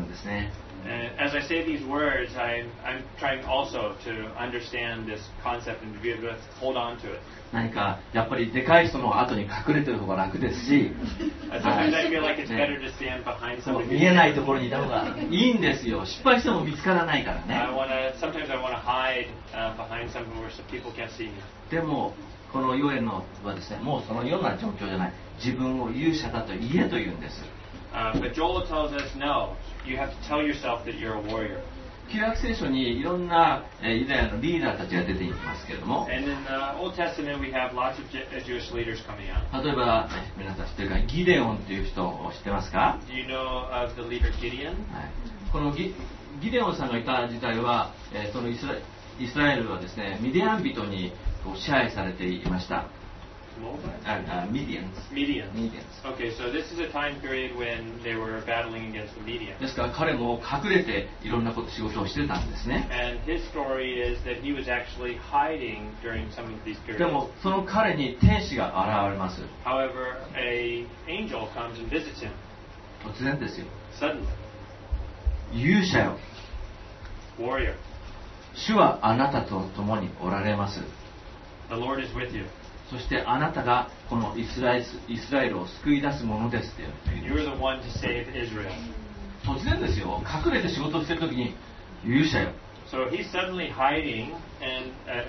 んですね。 And as I say these words, I'm trying also to understand this concept and to be able to hold on to it. 何かやっぱりでかい人の後に隠れてる方が楽ですし、 Sometimes I feel like it's better to stand behind そう somebody. 見えないところにいた方がいいんですよ。失敗しても見つからないからね。 Sometimes I want to hide behind something where some people can't see me. でもこのヨエルのはですね、もうそのような状況じゃない。自分を勇者だと言えと言うんです。 But Joel tells us, no, you have to tell yourself that you're a warrior. 旧約聖書にいろんなユダヤのリーダーたちが出ていますけれども、 And in the Old Testament, we have lots of Jewish leaders coming out. 例えば皆さん知ってるかギデオンという人を知ってますか？ Do you know of the leader Gideon? はい、このギデオンさんがいた時代は、そのイスラエルはですね、ミディアン人に支配されていました。Medians. Okay, so this is a time period when they were battling against the Medians. ですから彼も隠れていろんな仕事をしてたんですね。 And his story is that he was actually hiding during some of these で periods. もその彼に天使が現れます。 However, an angel comes and visits him 突然ですよ。 suddenly. 勇者よ、 Warrior, 主はあなたと共におられます。 the Lord is with you. そしてあなたがこのイスラエルを救い出すものですって言う。 You're the one to save Israel. 突然ですよ。隠れて仕事をしてる時に勇者よ。 So he's suddenly hiding, and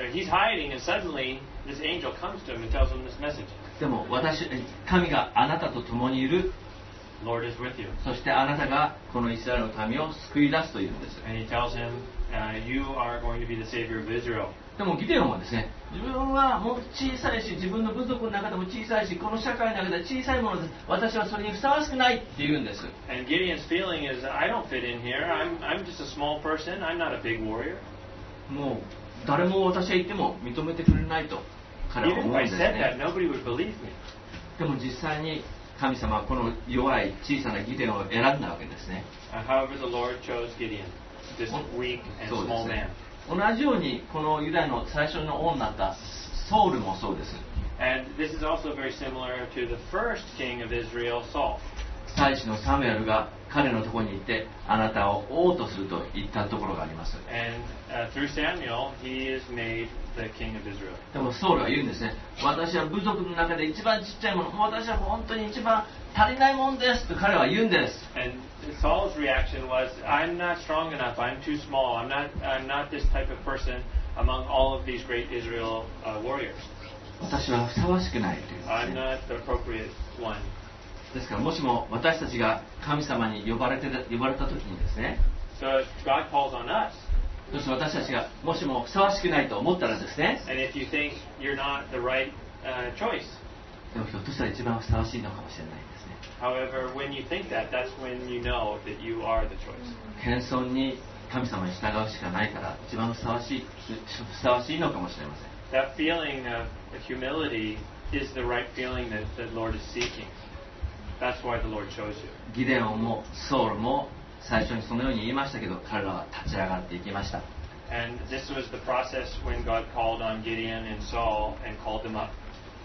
suddenly this angel comes to him and tells him this message. でも神があなたと共にいる。 Lord is with you. そしてあなたがこのイスラエルの民を救い出すというんです。 And he tells him, you are going to be the savior of Israel. でもギデオンはですね、自分はもう小さいし、自分の部族の中でも小さいし、この社会の中で小さいものです。私はそれにふさわしくないって言うんです。 And Gideon's feeling is, I don't fit in here. I'm just a small person. I'm not a big warrior. もう誰も私が言っても認めてくれないと彼は Even 思 if うん I です said that, ね。 nobody would believe me. でも実際に神様はこの弱い小さなギデオンを選んだわけですね。 However, the Lord chose Gideon, this weak and そうで small す man. ね。同じようにこのユダヤの最初の王になったソウルもそうです。 And this is also very similar to the first king of Israel, Saul. 祭司のサムエルが彼のところに行ってあなたを王とすると言ったところがあります。 And through Samuel, he is made the king of Israel. でもソウルは言うんですね。私は部族の中で一番ちっちゃいもの、私は本当に一番足りないもんですと彼は言うんです。 And Saul's reaction was, I'm not strong enough. I'm too small. I'm not this type of person among all of these great Israel warriors. 私はふさわしくないという、 I'm not the appropriate one. ですからもしも私たちが神様に呼ばれた時にですね、 So if God calls on us, そして私たちがもしもふさわしくないと思ったらですね、 and if you think you're not the right choice, でもひょっとしたら一番ふさわしいのかもしれないですね。 however, when you think that, that's when you know that you are the choice. 謙遜に神様に従うしかないから一番ふさわしいのかもしれません。 That feeling of humility is the right feeling that the Lord is seeking. That's why the Lord chose you. ギデオンもソウルも最初にそのように言いましたけど、彼らは立ち上がっていきました。 And this was the process when God called on Gideon and Saul and called them up.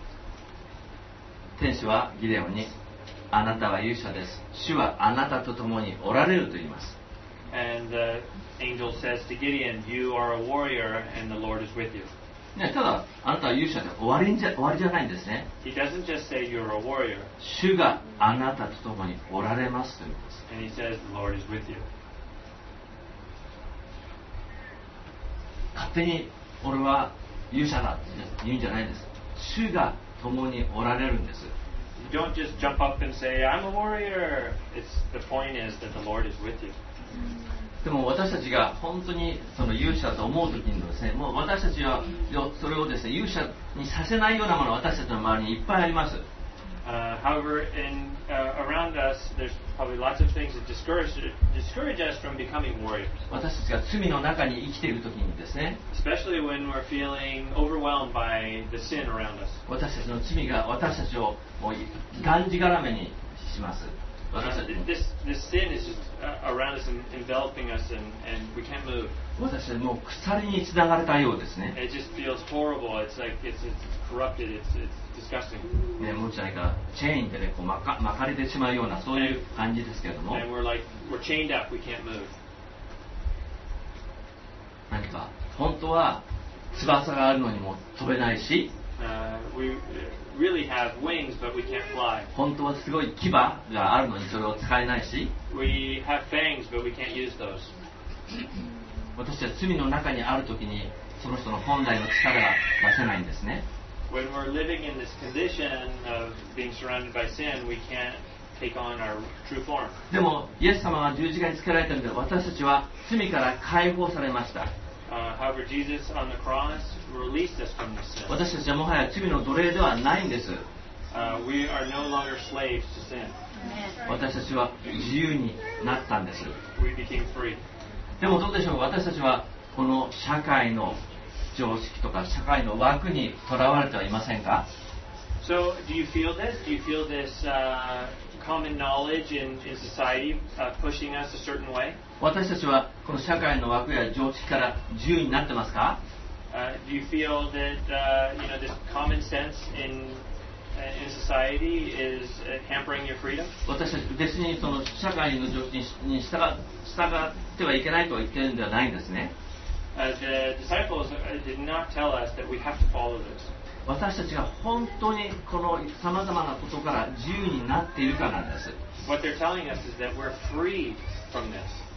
天使はギデオンに、あなたは勇者です。主はあなたと共におられると言います。 And the angel says to Gideon, you are a warrior and the Lord is with you. ね、ただあなたは勇者で終わりじゃないんですね。 He doesn't just say you're a warrior, 主があなたと共におられますと言います。 and he says the Lord is with you. 勝手に俺は勇者だって言うんじゃないんです。主が共におられるんです。 You don't just jump up and say, I'm a warrior. The point is that the Lord is with you. でも私たちが本当にその勇者と思う時にですね、もう私たちはそれをですね、勇者にさせないようなものが私たちの周りにいっぱいあります。 However, around us, there's probably lots of things that discourage us from becoming warriors. 私たちが罪の中に生きている時にですね、 Especially when we're feeling overwhelmed by the sin around us. 私たちの罪が私たちをもうがんじがらめにします。 私たち This sin is just around us and enveloping us, and we can't move. 私たちもう鎖につながれたようですね。 It just feels horrible. It's like it's corrupted. It's disgusting. ね、もうじゃないかチェーンでねこう巻かれてしまうようなそういう感じですけれども、 And we're chained up. We can't move. 何か本当は翼があるのにも飛べないし、 We really have wings, but we can't fly. 本当はすごい牙があるのにそれを使えないし、 We have fangs, but we can't use those. 私たち罪の中にある時にその人の本来の力が出せないんですね。 When we're living in this condition of being surrounded by sin, we can't take on our true form. でもイエス様が十字架につけられたので私たちは罪から解放されました。 However, Jesus on the cross released us from this sin. 私たちはもはや罪の奴隷ではないんです。 We are no longer slaves to sin. 私たちは自由になったんです。 We became free. でもどうでしょう、私たちはこの社会の常識とか社会の枠にとらわれてはいませんか？ So, do you feel this? Do you feel this common knowledge in society pushing us a certain way? 私たちはこの社会の枠や常識から自由になってますか？ Do you feel that this common sense in society is hampering your freedom? 私たち別にその社会の常識に従ってはいけないと言ってるんではないんですね。 The disciples did not tell us that we have to follow this. 私たちが本当にこのさまざまなことから自由になっているからなんです。 What they're telling us is that we're free from this.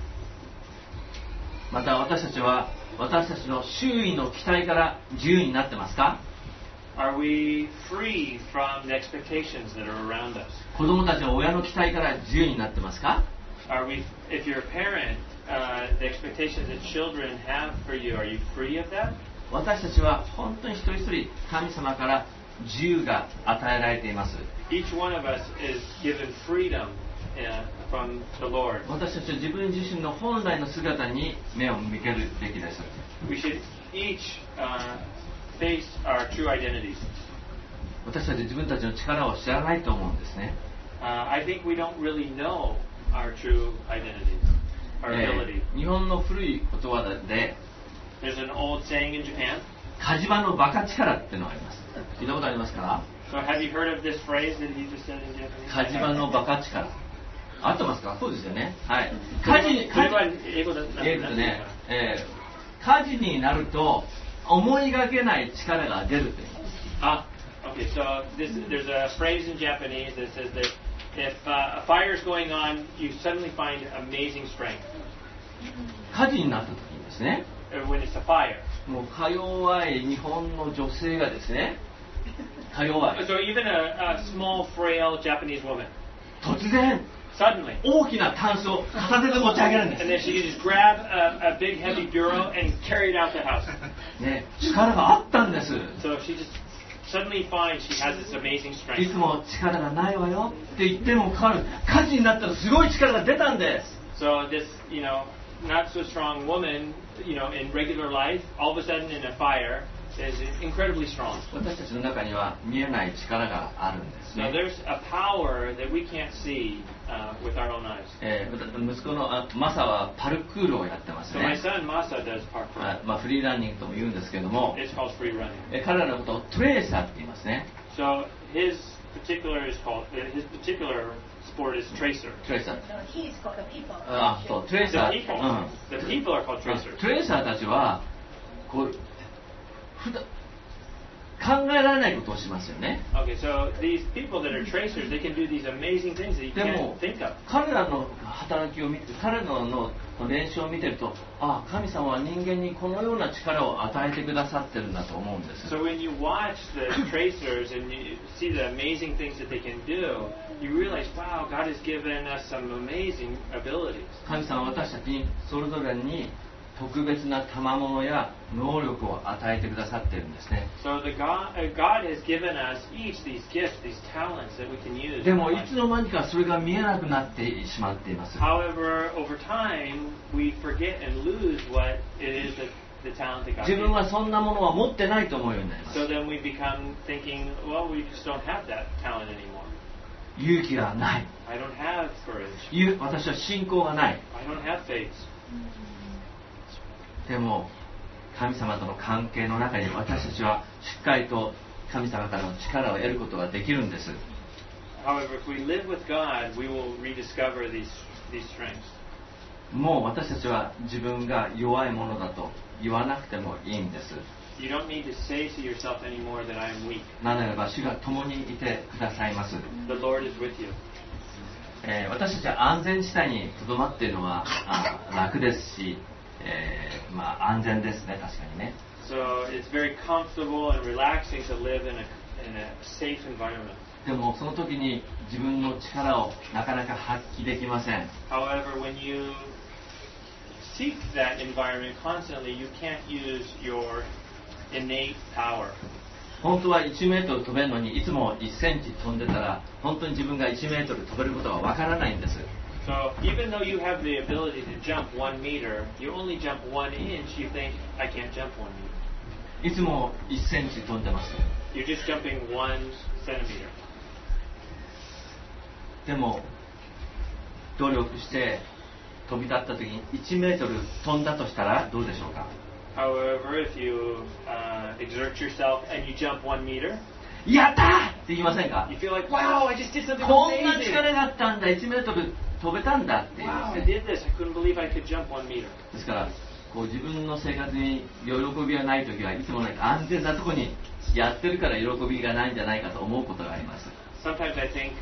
また私たちは私たちの周囲の期待から自由になってますか？ Are we free from the expectations that are around us? 子供たちは親の期待から自由になってますか？ Are we, if you're a parent, the expectations that children have for you, are you free of that? 私たちは本当に一人一人神様から自由が与えられています。 Each one of us is given freedom from the Lord. 私たちは自分自身の本来の姿に目を向けるべきです。 We should each face our true identities. 私たち自分たちの力を知らないと思うんですね。 I think we don't really know our true identities, our ability. 日本の古い言葉で There's an old saying in Japan. 火事場のバカ力っていうのがあります。聞いたことありますか？ So have you heard of this phrase that he just said in Japanese? 火事場のバカ力。合ってますか？そうですよね。はい。 これは英語だね、火事になると思いがけない力が出るって。 Okay, so there's a phrase in Japanese that says that if a fire is going on, you suddenly find amazing strength. 火事になった時にですね。 When it's a fire. もうか弱い日本の女性がですね。か弱い。 So even a small, frail Japanese woman. 突然。 Suddenly. 大きなタンスを片手で持ち上げるんです。 And then she can just grab a big heavy bureau and carry it out the house. ね、力があったんです。 So she just suddenly finds she has this amazing strength. いつも力がないわよって言ってもかかる。火事になったらすごい力が出たんです。 So this, not so strong woman, in regular life, all of a sudden in a fire, is incredibly strong. 私たちの中には見えない力があるんですね。 Now there's a power that we can't see with our own eyes. 息子のマサはパルクールをやってます So my ね。 son Masa does parkour. フリーランニングとも言うんですけども、 It's called free running. 彼らのことをトレーサーって言いますね。 So his particular sport is tracer. トレーサー。 No, he's called the people. そうトレー The サー。 people, the people are called tracers. トレーサーたちはこう考えられないことをしますよね。 Okay, so these people that are tracers, they can do these amazing things that you でも can't think of. 彼らの働きを見て彼らの練習を見てると、神様は人間にこのような力を与えてくださってるんだと思うんです。 So when you watch the tracers and you see the amazing things that they can do, you realize, wow, God has given us some amazing abilities. 神様は私たちにそれぞれに特別な賜物や能力を与えてくださっているんですね。 So God has given us each these gifts, these talents that we can use. でもいつの間にかそれが見えなくなってしまっています。 However, over time, we forget and lose what it is that the talent that God 自 gave 分は us. そんなものは持ってないと思うようになります。 So then we become thinking, well, we just don't have that talent anymore. 勇気がない。 I don't have courage. 私は信仰がない。 I don't have faith. でも神様との関係の中に私たちはしっかりと神様からの力を得ることができるんです。 However, if we live with God, we will rediscover these strengths. もう私たちは自分が弱いものだと言わなくてもいいんです。 You don't need to say to yourself anymore that I am weak. なぜならば主が共にいてくださいます。 The Lord is with you. 私たちは安全地帯にとどまっているのは楽ですし、安全ですね、確かにね。 So it's very comfortable and relaxing to live in a safe environment. でもその時に自分の力をなかなか発揮できません。 However, when you seek that environment constantly, you can't use your innate power. 本当は1メートル飛べるのにいつも1センチ飛んでたら本当に自分が1メートル飛べることはわからないんです。 So even though you have the ability to jump 1 meter, you only jump 1 inch, you think, I can't jump 1 meter. いつも1センチ飛んでます。 You're just jumping 1 centimeter. でも努力して飛び立った時に1メートル飛んだとしたらどうでしょうか。 However, if you exert yourself and you jump 1 meter, やったーって言いませんか。 you feel like, wow, I just did something こんな amazing. 力があったんだ、1メートル飛べたんだっていう Wow, I ですね。 did this. I couldn't believe I could jump 1 meter. ですからこう自分の生活に喜びがない時はいつもなんか安全なところにやってるから喜びがないんじゃないかと思うことがあります。 Sometimes I think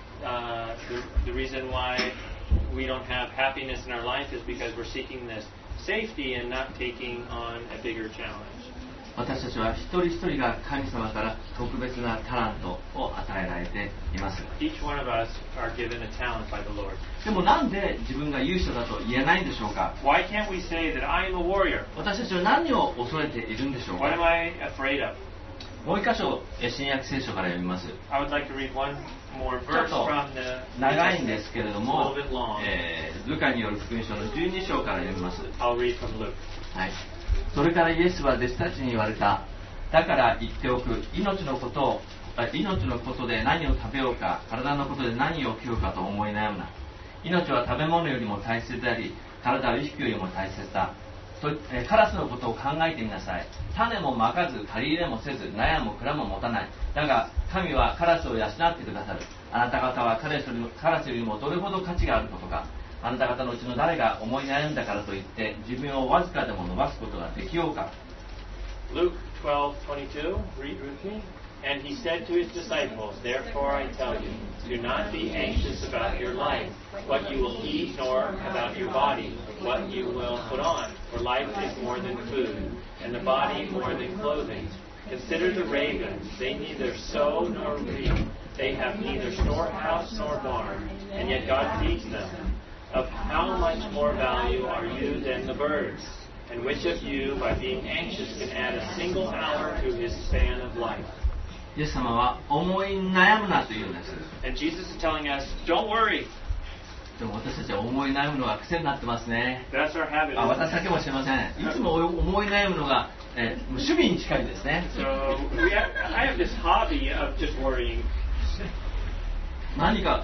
the reason why we don't have happiness in our life is because we're seeking this safety and not taking on a bigger challenge. 私たちは一人一人が神様から特別なタラントを与えられています。 Each one of us are given a talent by the Lord. でもなんで自分が勇者だと言えないんでしょうか。 Why can't we say that I am a warrior? 私たちは何を恐れているんでしょう What am か。 I afraid of? もう一箇所新約聖書から読みます。 I would like to read one more ちょっ verse と from the 長いんですけれども It's a little bit long.、 ルカによる福音書の12章から読みます。 I'll read from Luke. はい、それからイエスは弟子たちに言われた。だから言っておく。命のことで何を食べようか、体のことで何を着ようかと思い悩むな。命は食べ物よりも大切であり、体は意識よりも大切だ。カラスのことを考えてみなさい。種もまかず借り入れもせず、納屋も蔵も持たない。だが神はカラスを養ってくださる。あなた方はカラスよりもどれほど価値があることか。あなた方のうちの誰が思い悩んだからといって寿命をわずかでも伸ばすことができようか。 Luke 12:22. Read with me. And he said to his disciples, Therefore I tell you, do not be anxious about your life, what you will eat, nor about your body, what you will put on. For life is more than food, and the body more than clothing. Consider the ravens. They neither sow nor reap. They have neither storehouse nor barn, and yet God feeds them. Of how much more value are you than the birds? And which of you, by being anxious, can add a single hour to his span of life? イエス様は思い悩むなというんです。 And Jesus is telling us, don't worry. でも私たちは思い悩むのが癖になってますね。 That's our habit. 私だけもしれません。いつも思い悩むのが、趣味に近いですね。 So I have this hobby of just worrying. 何か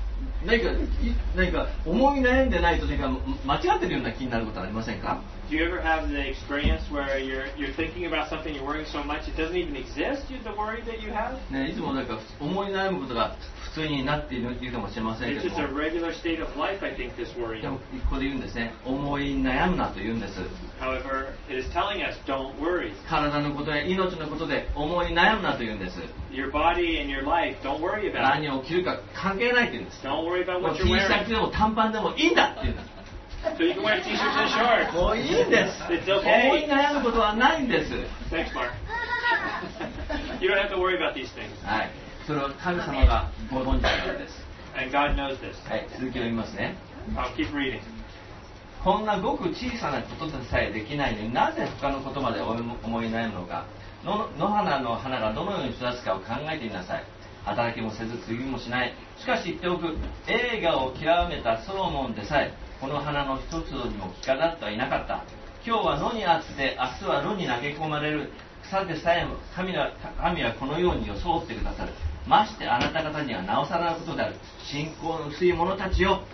思い悩んでないと間違ってるような気になることはありませんか？ Do you ever have the experience where you're thinking about something, you're worrying so much it doesn't even exist, the worry that you have? ね、いつも思い悩むことが普通になっているかもしれません It's けど just a も、 regular state of life, I think, this で worrying. もここで言うんですね。思い悩むなと言うんです。 However, it is telling us, don't worry. 体のことや命のことで思い悩むなと言うんです。 Your body and your life, don't worry about 何 it. を着るか関係ないと言うんです。 Don't worry about もう what T you're シャ wearing. ツでも短パンでもいいんだって言うんです。 So you can wear t-shirts and shorts. もういいんです。 It's 思い okay. 悩むことはないんです。 Thanks, Mark. You don't have to worry about these things. はい。それを神様がご存知なのです。 And God knows this. はい。続きを読みますね。 I'll keep reading. こんなごく小さなことでさえできないのになぜ他のことまで思い悩むのか。野花の花がどのように育つかを考えてみなさい。働きもせず継ぎもしない。しかし言っておく。栄華を極めたソロモンでさえこの花の一つにも着飾ってはいなかった。今日は野にあって明日は野に投げ込まれる草でさえも神はこのように装ってくださる。 ましてあなた方にはなおさらのことである。信仰の薄い者たちよ。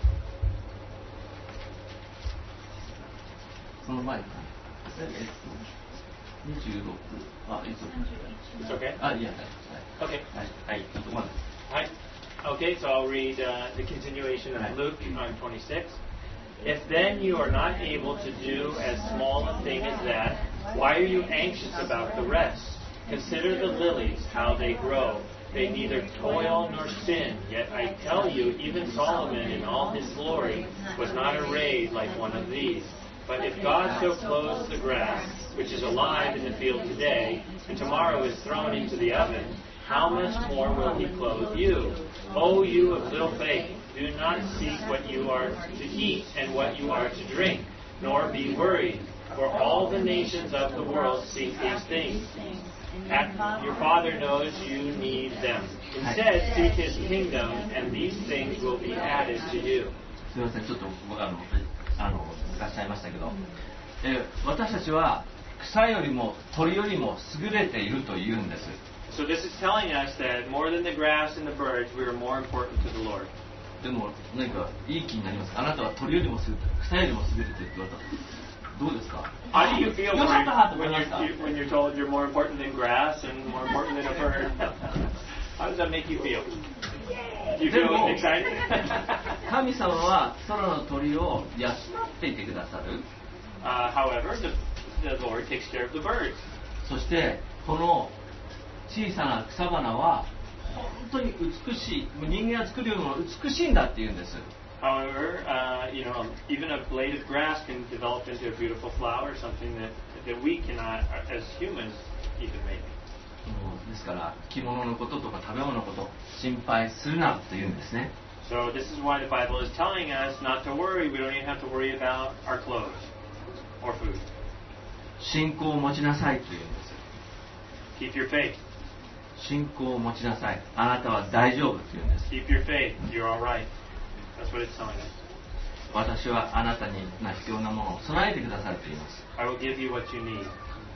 その前かな。26。あ、いつ It's okay? あ、いや、はい。 Okay. はい、ちょっとまず。 Hi. Okay, so I'll read the continuation of Luke on 26. If then you are not able to do as small a thing as that, why are you anxious about the rest? Consider the lilies, how they grow. They neither toil nor spin. Yet I tell you, even Solomon in all his glory was not arrayed like one of these. But if God so clothes the grass, which is alive in the field today, and tomorrow is thrown into the oven, how much more will he clothe you? O you of little faith, do not seek what you are to eat and what you are to drink, nor be worried, for all the nations of the world seek these things. Your Father knows you need them. Instead, seek his kingdom, and these things will be added to you. すみません、ちょっと難しちゃいましたけど、私たちは草よりも鳥よりも優れていると言うんです。 So this is telling us that more than the grass and the birds, we are more important to the Lord. でも何かいい気になります。あなたは鳥よりも優れて、草よりも優れてって言われた。どうですか？ How do you feel よかったと思いました。 when you're told you're more important than grass and more important than a bird? How does that make you feel? Do you feel excited? 神様は空の鳥を養っていてくださる。 However, the Lord takes care of the birds. そしてこの小さな草花は本当に美しい。人間が作るよりも美しいんだって言うんです。 However, even a blade of grass can develop into a beautiful flower, something that we cannot, as humans, even make. ですから着物のこととか食べ物のこと心配するなと言うんですね。 So this is why the Bible is telling us not to worry. We don't even have to worry about our clothes or food. 信仰を持ちなさいと言うんです。 Keep your faith. 信仰を持ちなさい。あなたは大丈夫と言うんです。 Keep your faith. You're all right. That's what it's telling us. 私はあなたに必要なものを備えてくださると言います。 I will give you what you need.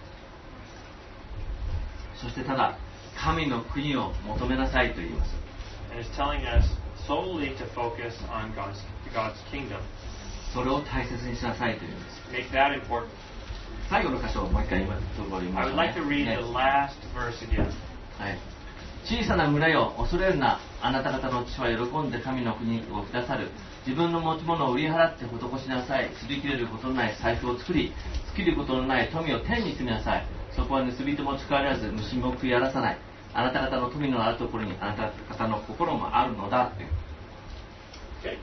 そしてただ神の国を求めなさいと言います。 And it's telling us solely to focus on God's kingdom. それを大切にしなさいと言います。 Make that important. 最後の箇所をもう一回今のところに言いま I しょ would う like to read ね the last verse again. はい、小さな村よ恐れるな。あなた方の父は喜んで神の国をくださる。自分の持ち物を売り払って施しなさい。擦り切れることのない財布を作り、尽きることのない富を天に積みなさい。そこは盗人も使われず虫も食い荒らさない。あなた方の富のあるところにあなた方の心もあるのだという。 Okay.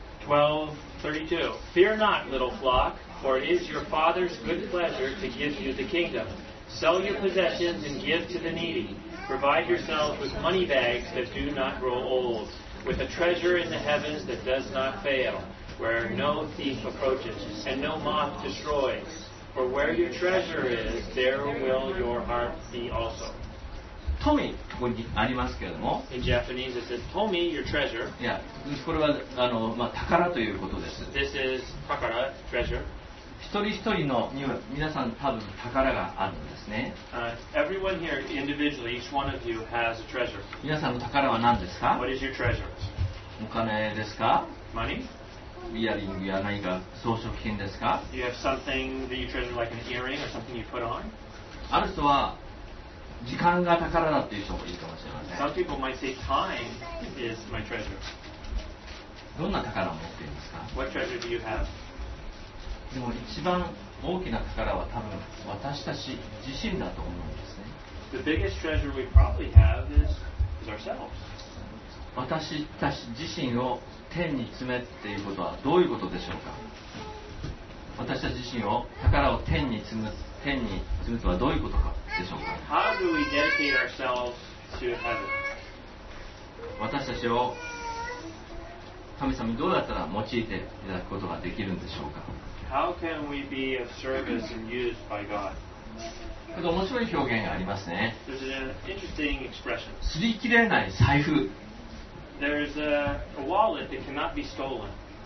12:32. Fear not, little flock, for it is your Father's good pleasure to give you the kingdom. Sell your possessions and give to the needy. Provide yourselves with money bags that do not grow old, with a treasure in the heavens that does not fail, where no thief approaches and no moth destroys. For where your treasure is, there will your heart be also. 富、ここにありますけれども、 In Japanese, it says, Tomi, your treasure. いや、これは宝ということです。 This is takara, treasure. 一人一人のには皆さん多分宝があるんですね。 Everyone here, individually, each one of you has a treasure. 皆さんの宝は何ですか？ What is your treasure? お金ですか？ Money? イヤリングや何か装飾品ですか？ Do you have something that you treasure, like an earring or something you put on? ある人は時間が宝だっていう人もいるかもしれません。 Some people might say time is my treasure. どんな宝を持っていますか？ What treasure do you have? でも一番大きな宝は多分私たち自身だと思うんですね。 The biggest treasure we probably have is ourselves. 私たち自身を天に詰めっていうことはどういうことでしょうか？私たち自身を宝を天に積むとはどういうことかでしょうか？ How do we dedicate ourselves to heaven? 私たちを神様にどうやったら用いていただくことができるんでしょうか？ How can we be of service and used by God? ちょっと面白い表現がありますね。 There's an interesting expression. 擦り切れない財布。 There's a wallet that cannot be stolen.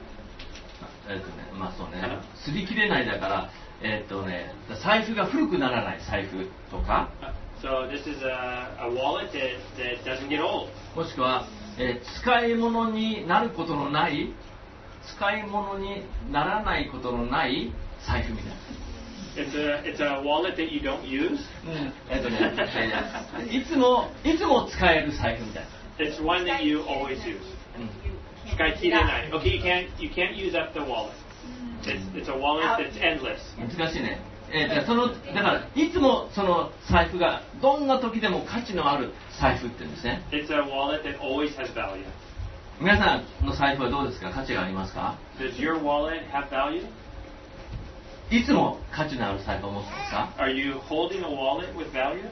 まあそうね。擦り切れないだから、財布が古くならない財布とか。 So this is a wallet that doesn't get old. もしくは、使い物になることのない、使い物にならないことのない財布みたいな。 It's a wallet that you don't use. いつも使える財布みたいな。 It's one that you always use. 使い切れない。Okay, you can't use up the wallet. It's a wallet that's endless. 難しいね。だからいつもその財布がどんな時でも価値のある財布って言うんですね。 It's a wallet that always has value. 皆さんの財布はどうですか？価値がありますか？ Does your wallet have value? いつも価値のある財布を持ってますか？ Are you holding a wallet with value?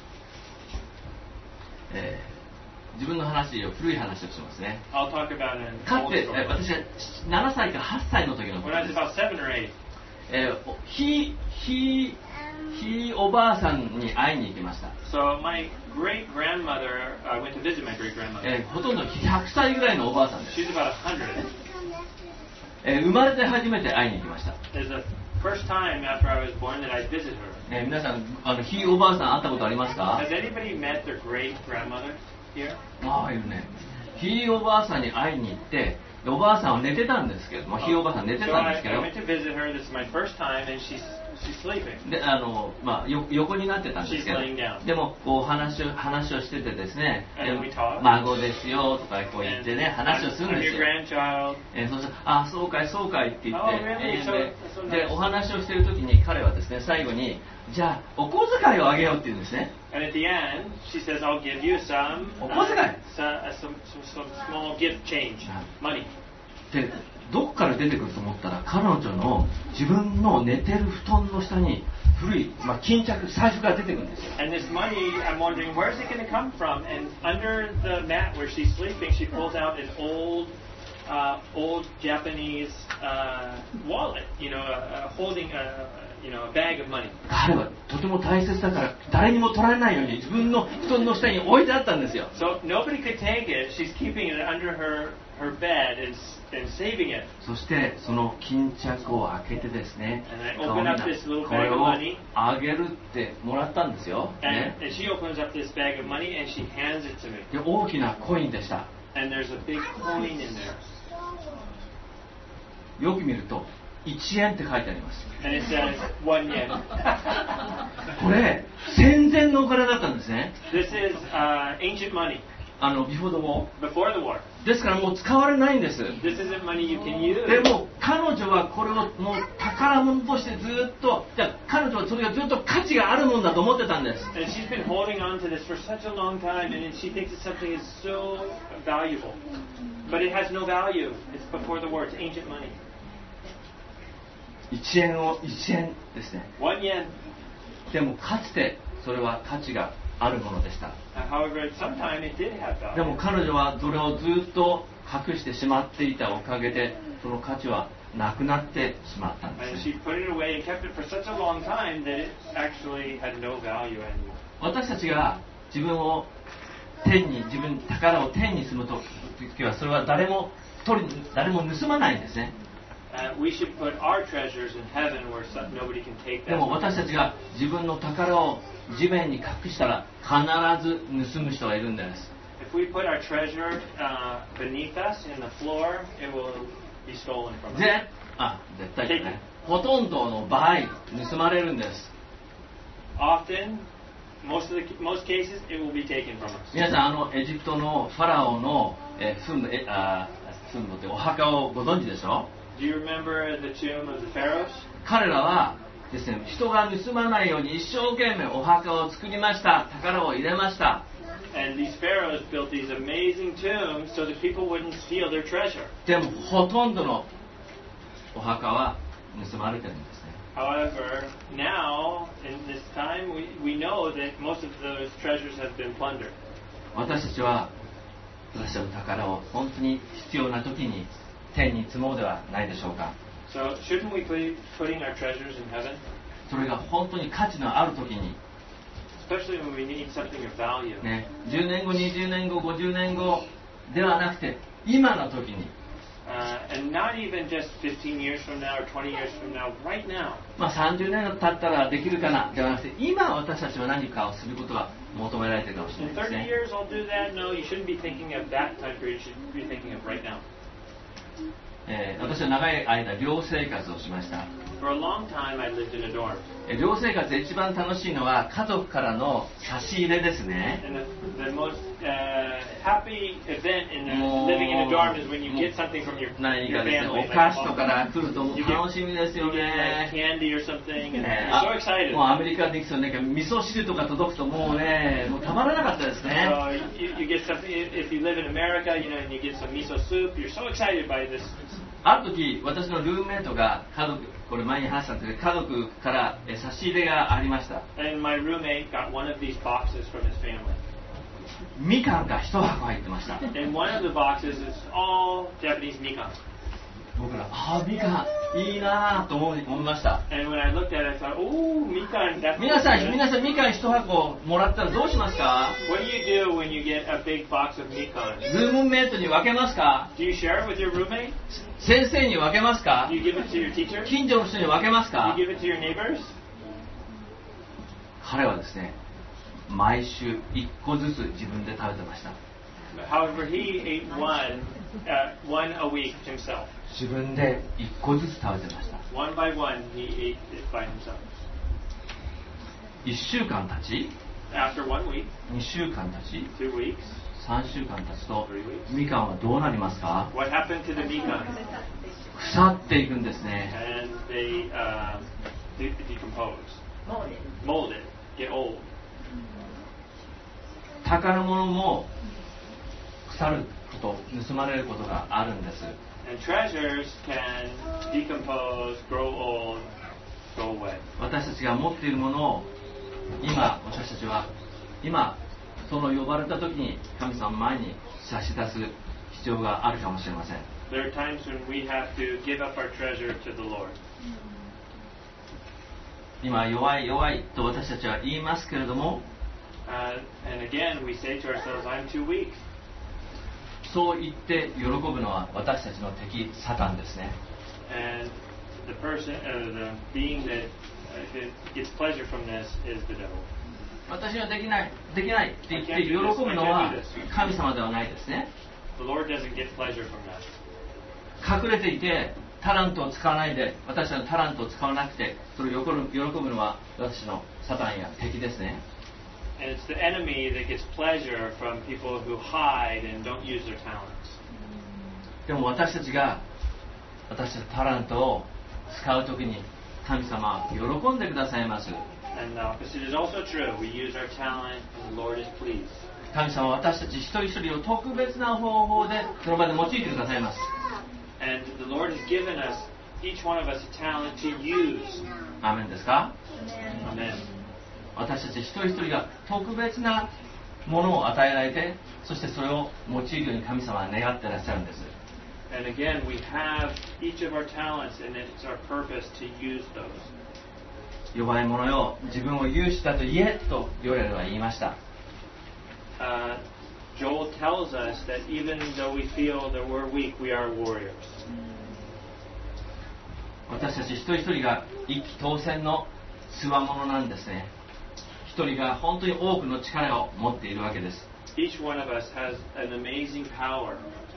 自分の話を古い話をしますね。 I'll talk about an か old つて story. 私は7歳か8歳の時のこ When と I で was す。 about 7 or 8, ひいおばあさんに会いに行きました。 so my great grandmother, I went to visit my great grandmother. ほとんど100歳ぐらいのおばあさんです。 She's about 100. 生まれて初めて会いに行きました。 It's the first time after I was born that I visited her. 皆さんひいおばあさん会ったことありますか？ Has anybody met their great grandmother here? ああいるね。ひいおばあさんに会いに行って、おばあさんは寝てたんですけども、ひいおばあさん寝て So たん I ですけど、 went to visit her. This is my first time, and she's sleeping. で横になってたんですけど、 She's laying down. でもこう話をしててですね、 And we talk. 孫ですよとかこう言ってね、話をするん I'm です your よ。 grandchild. そうするとあそうかいそうかいって言って、 Oh, really? So でお話をしている時に彼はですね最後にじゃあお小遣いをあげようって言うんですね。 And at the end, she says, "I'll give you some, お小遣い。 some small gift change, money." でどこから出てくると思ったら彼女の自分の寝てる布団の下に古い、巾着財布が出てくるんですよ。 And this money, I'm wondering, where's it going to come from? And under the mat where she's sleeping, she pulls out an old Japanese wallet, holding a bag of money. 彼はとても大切だから誰にも取られないように自分の布団の下に置いてあったんですよ。 So nobody could take it. She's keeping it under her bed and saving it. そしてその巾着を開けてですね、 And I open up this little これ bag of を money. あげるってもらったんですよ。 And she opens up this bag of money and she hands it to me. で大きなコインでした。 And there's a big coin in there. よく見ると1円って書いてあります。 And it says 1 yen. これ戦前のお金だったんですね。 This is ancient money ビフォードウォ before the war. ーですからもう使われないんです。 This isn't money you can use. でも彼女はこれをもう宝物としてずっと彼女はそれがずっと価値があるもんだと思ってたんです。 And she's been holding on to this for such a long time, and she thinks it's something is so valuable. But it has no value. It's before the war. It's ancient money. 1円ですね。 1 yen. でもかつてそれは価値があるものでした。 However, at some time it did have で value. も彼女はそれをずっと隠してしまっていたおかげでその価値はなくなってしまったんで And す、 she put it away and kept it for such a long time that it actually had no value anymore. 私たちが自宝を天に住むときはそれは誰も盗まないんですね。 We should put our treasures in heaven where nobody can take で that. も私たちが自分の宝を地面に隠したら必ず盗む人がいるんです。 If we put our treasure beneath us in the floor, it will be stolen from us. 絶対ですね。ほとんどの場合盗まれるんです。 Often, most cases, it will be taken from us. 皆さんエジプトのファラオの墳墓ってお墓をご存知でしょ？ Do you remember the tomb of the pharaohs? 彼らはですね、人が盗まないように一生懸命お墓を作りました。宝を入れました。 And these pharaohs built these amazing tombs so that people wouldn't steal their treasure. でもほとんどのお墓は盗まれてるんですね。 However, now, in this time, we know that most of those treasures have been plundered. 私たちは私たちの宝を本当に必要な時に天に積もうではないでしょうか。 So shouldn't we be putting our treasures in heaven? それが本当に価値のある時に、 Especially when we need something of value. ね、10年後、20年後、50年後ではなくて今の時に And not even just 15 years from now or 20 years from now, right now. 30年経ったらできるかなではなくて、今私たちは何かをすることが求められているかもしれ In ないです 30 ね。 years, I'll do that. No, you shouldn't be thinking of that time period. You should be thinking of right now. 私は長い間寮生活をしました。 For a long time, I lived in a dorm. 寮生活で一番楽しいのは家族からの差し入れですね。 And the most happy event in living in a dorm is when you get something from your 何かですね、 family. お菓子とかから来るともう楽しみですよ You get like ね。 candy or something, and ね you're so excited. もうアメリカで行くとなんか味噌汁とか届くともうね、もうたまらなかったですね。 So you get something. If you live in America, and you get some miso soup, you're so excited by this. ある時私のルームメイトが家族、これ前に話したんですけど、家族から差し入れがありました。 And my roommate got one of these boxes from his family. みかんが一箱入ってました。 And one of the boxes is all Japanese mikan. 僕らみかんいいなぁと思いました。 And when I looked at it, I thought, oh, mikan, that's 皆さん good. みかん一箱もらったらどうしますか？ What do you do when you get a big box of mikan? ルームメイトに分けますか？ Do you share it with your roommate? 先生に分けますか？ Do you give it to your teacher? 近所の人に分けます Do か？ you give it to your neighbors? 彼はですね、毎週1個ずつ自分で食べてました。 However, he ate one a week himself. 自分で1個ずつ食べてました。 One by one, he ate it by himself. 1週間経ち、 After 1 week, 2週間経ち、 2 weeks, 3週間経つと、みかんはどうなりますか？ what happened to the mikan? 腐っていくんですね。 And they decompose, mold it, get old. 宝物も腐ること、盗まれることがあるんです。 And treasures can decompose, grow old, go away. 私たちが持っているものを私たちはその呼ばれた時に神様の前に差し出す必要があるかもしれません。 There are times when we have to give up our treasure to the Lord. 今弱いと私たちは言いますけれども、 And again, we say to ourselves, I'm too weak. そう言って喜ぶのは私たちの敵サタンですね。 And the being that gets pleasure from this is the devil. 私はできないって言って喜ぶのは神様ではないですね。 The Lord doesn't get pleasure from that. 隠れていてタラントを使わないで、私のタラントを使わなくてそれを喜ぶのは私のサタンや敵ですね。 And it's the enemy that gets pleasure from people who hide and don't use their talents. でも私たちのタラントを使うときに神様は喜んでくださいます。 And the opposite is also true. We use our talent and the Lord is pleased. 神様は私たち一人一人を特別な方法でその場で用いてくださいます。 And the Lord has given us, each one of us, a talent to use. アーメンですか？ Amen. 私たち一人一人が特別なものを与えられて、そしてそれを用いるように神様は願ってらっしゃるんです。 And again, we have each of our talents, and it's our purpose to use those. 弱い者よ、自分を勇士だと言えとヨエルは言いました。 Joel tells us that even though we feel that we're weak, we are warriors. 私たち一人一人が一気当選の強者なんですね。一人が本当に多くの力を持っているわけです。 Each one of us has an amazing power.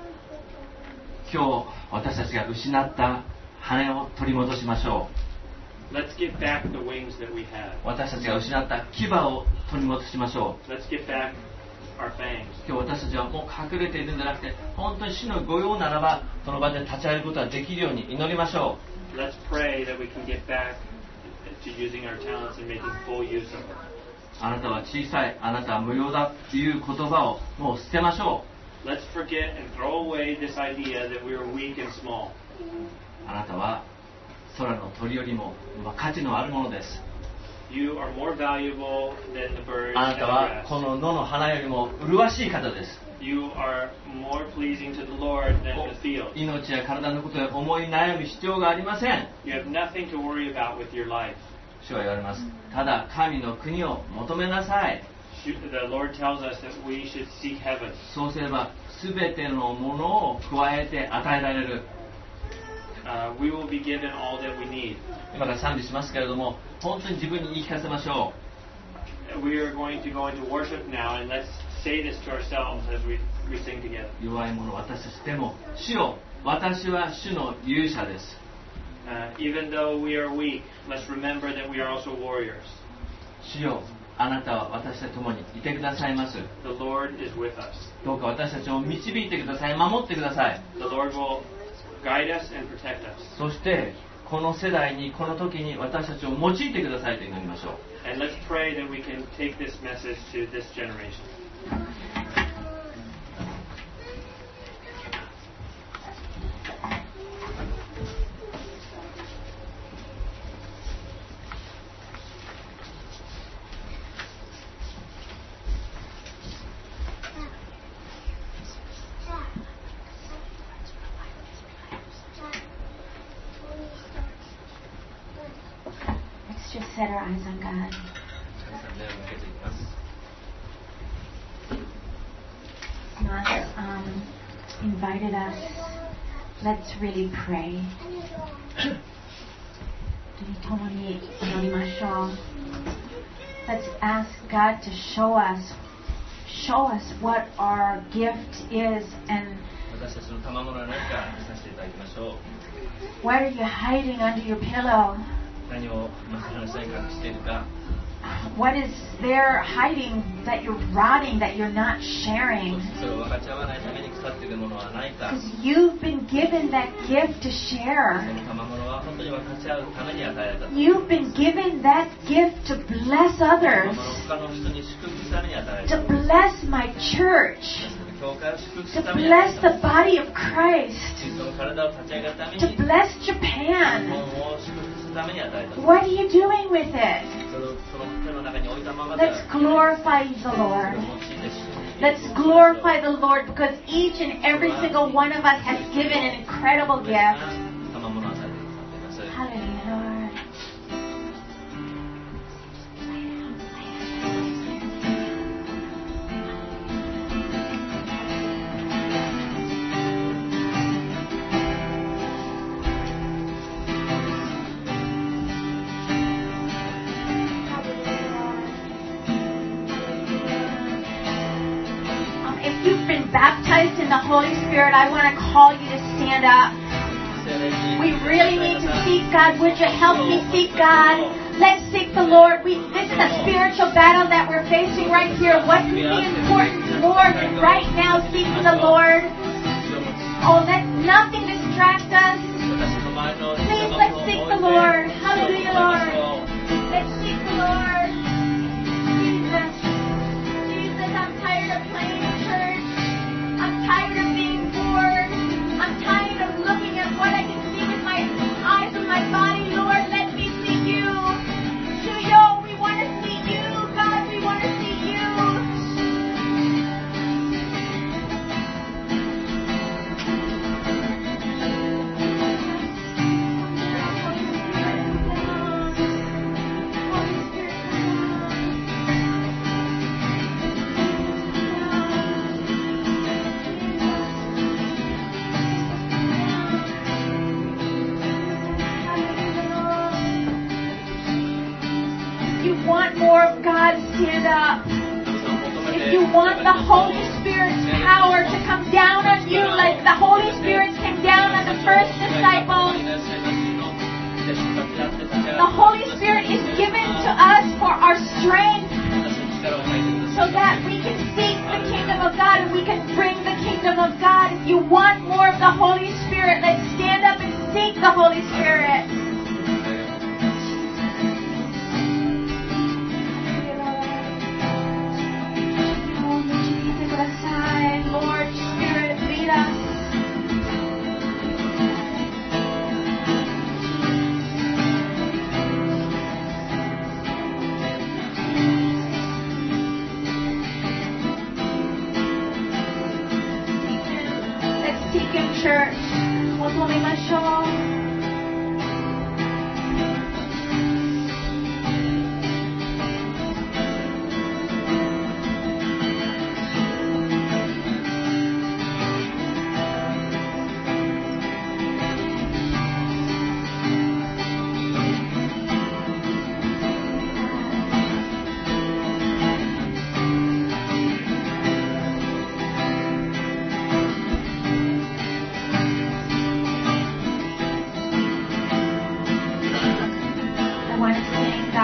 今日私たちが失った羽を取り戻しましょう。 Let's get back the wings that we have. 私たちが失った牙を取り戻しましょう。 Let's get back our fangs. 今日私たちはもう隠れているんじゃなくて、本当に主の御用ならばその場で立ち上がることができるように祈りましょう。 Let's pray that we can get back to using our talents and making full use of them. あなたは小さい、あなたは無用だという言葉をもう捨てましょ Let's forget and throw away this idea that we are weak and small. う。あなたは空の鳥よりも価値のあるものです。 You are more valuable than the birds あな and た the はこ grass. の野の花よりも麗しい方です。 You are more pleasing to the Lord than the field. 命や体のことで思い悩む必要がありません。 You have nothing to worry about with your life. 主は言われます。ただ神の国を求めなさい。 the Lord tells us that we should seek heaven. そうすれば全てのものを加えて与えられる。 We will be given all that we need. 今から賛美しますけれども、本当に自分に言い聞かせましょ We are going to go into worship now, and let's say this to ourselves as we sing together. う。弱い者私たちでも、主よ、私は主の勇者です。 Even though we are weak, let's remember that we are also warriors. 主よ、あなたは私たちと共にいてくださいます。 The Lord is with us. どうか私たちを導いてください、守ってください。 The Lord will guide us and protect us. そしてこの世代にこの時に私たちを用いてくださいと祈りましょう。 And let's pray that we can take this message to this generation. Let's just set our eyes on God. 目を向けていきます。 Not invited us. Let's really pray. 共に祈りましょう。Let's ask God to show us what our gift is and 私たちの賜物は何か見させていただきましょう。 what are you hiding under your pillow? 何を枕の下に隠しているか。 What is there hiding that you're rotting, that you're not sharing? それを分かち合わないために腐っているものはないか。 Because you've been given that gift to そ share. の賜物は本当に分かち合うために与えられた。 You've been given that gift to bless 賜 others, 物を他の人に祝福するために与えられた。 to bless my church, 教会を祝福す to るために与え bless られ the た。 body of Christ, その体を立ち上げるため to に、 bless 日 Japan. 本を祝福するために与えた。 What are you doing with it? その手の中に置いたままで Let's glorify the それを Lord. 用いて主に Let's glorify the Lord because each and every single one of us has given an incredible gift. 賜物を与えてくださっています。 Hallelujah, Lord. If you've been baptized in the Holy Spirit, I want to call you to stand up. We really need to seek God. Would you help me seek God? Let's seek the Lord. This is a spiritual battle that we're facing right here. What could be important more than right now seeking the Lord? Oh, let nothing distract us. Please, let's seek the Lord. Hallelujah, Lord. Let's seek the Lord. Jesus. Jesus, I'm tired of playing church. I'm tired of being bored. I'm tired of looking at what I can see with my eyes and my body. Lord, let me see you. Shuyo, we want to see you. God, we want to see you. Holy Spirit, If you want more of God, stand up. If you want the Holy Spirit's power to come down on you like the Holy Spirit came down on the first disciples, the Holy Spirit is given to us for our strength so that we can seek the kingdom of God and we can bring the kingdom of God. If you want more of the Holy Spirit, let's stand up and seek the Holy Spirit. Lord, Spirit, lead us. Let's seek Him, church. 求めましょう。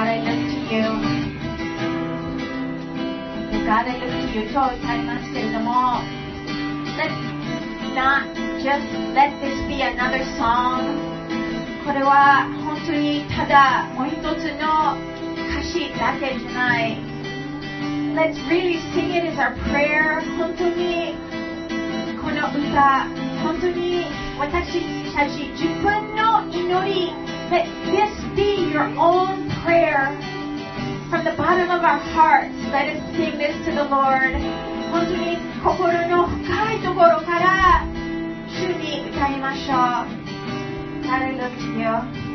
I look to you. God, I look to you. 今日歌いますけれども、Let's not just let this be another song. これは本当にただもう一つの歌詞だけじゃない。Let's really sing it as our prayer. 本当にこの歌、本当に私たち自分の祈り。Let this be your own prayer. From the bottom of our hearts, let us sing this to the Lord. 本当に心の深いところから主に歌いましょう。God, I look to you.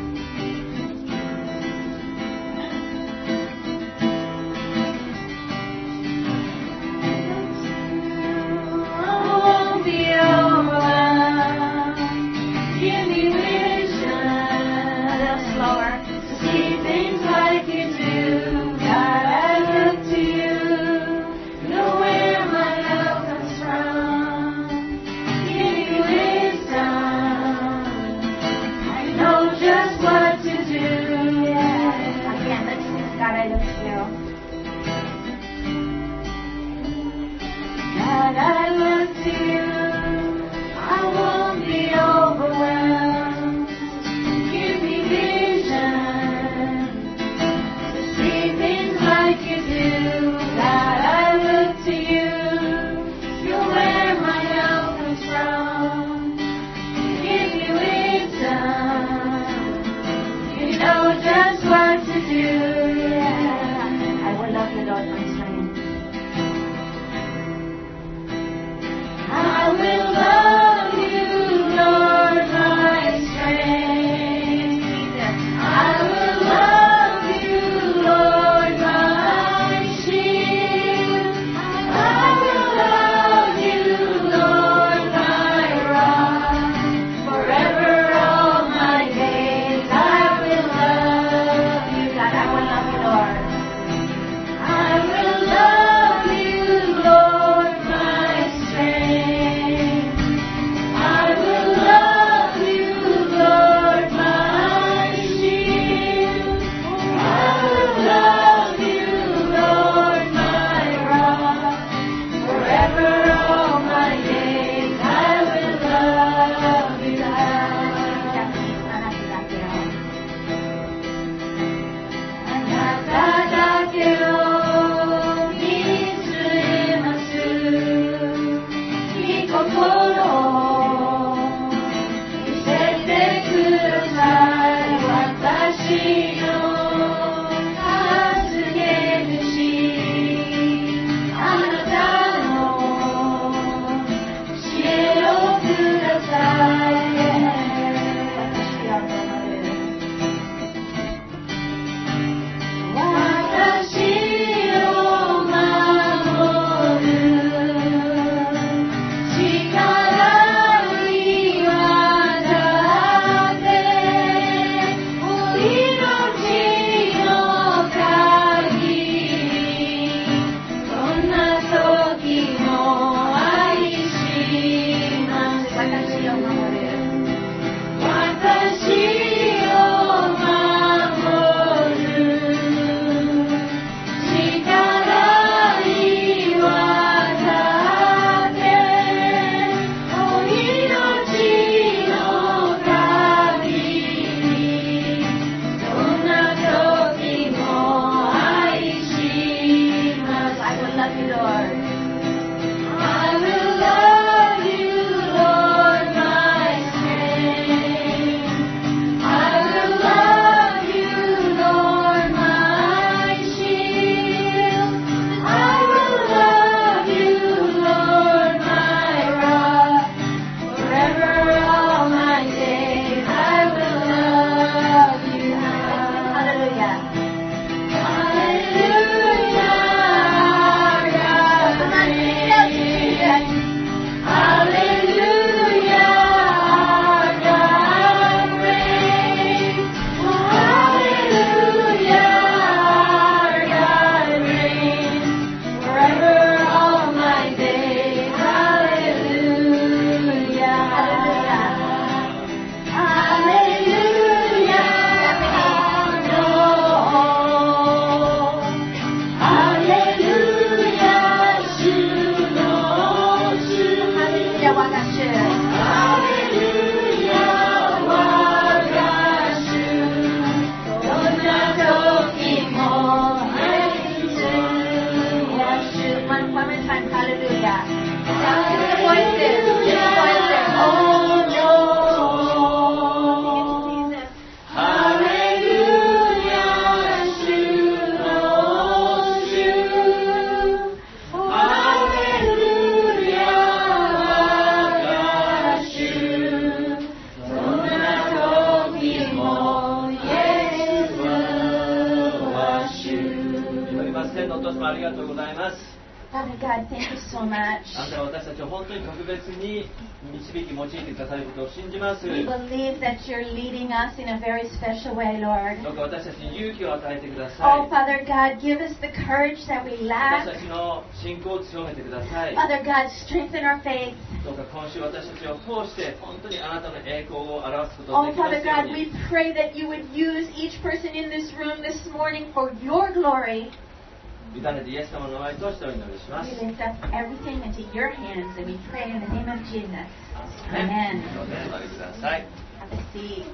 天のお父様ありがとうございます。 Father God, thank you so much. あなたは私たちを本当に特別に導き用いてくださることを信じます。 We believe that you're leading us in a very special way, Lord. どうか私たちに勇気を与えてくださ Oh, い。 Father God, give us the courage that we 私 lack. たちの信仰を強めてください。 Father God, strengthen our faith. どうか今週私たちを通して本当にあなたの栄光を表すことが Oh, できます Father よ God, うに。 we pray that you would use each person in this room this morning for your glory. 委ねてイエス様の名前としてお祈りします。 We lift up everything into your hands and we pray in the name of Jesus. Amen. どうぞお祈りください。 Have a seat.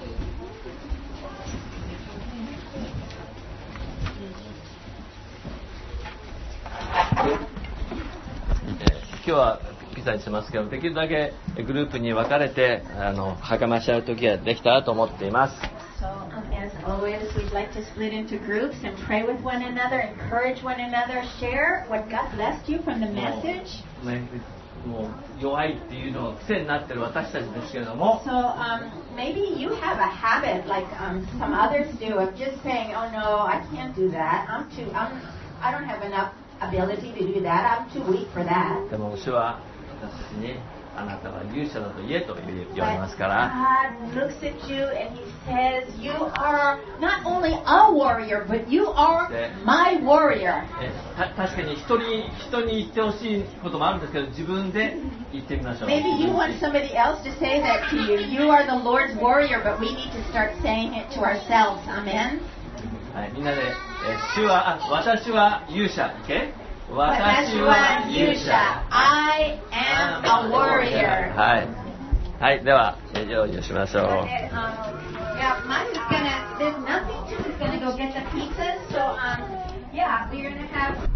今日はピザにしますけど、できるだけグループに分かれて励まし合う時ができたらと思っています。 So, as always, we'd like to split into groups and pray with one another, encourage one another, share what God blessed you from the message. ね、もう弱いっていうのが癖になってる私たちですけれども、 So, maybe you have a habit, like some others do, of just saying, "Oh no, I can't do that. I don't have enough ability to do that. I'm too weak for that." でも主は私たちにあなたは勇者だと言えと言われますか But ら、 God looks at you and He says, "You are not only a warrior, but you are my warrior." 確かに人に言ってほしいこともあるんですけど、自分で言ってみましょう。 Maybe you want somebody else to say that to you. You are the Lord's warrior, but we need to start saying it to ourselves. Amen. はい、みんなで、私は勇者、OK？ 私は勇者。I am a warrior. はい、はい、では用意をしましょう。 Yeah, mine is gonna. There's nothing to. Is gonna go get the pizzas. So yeah, we're gonna have.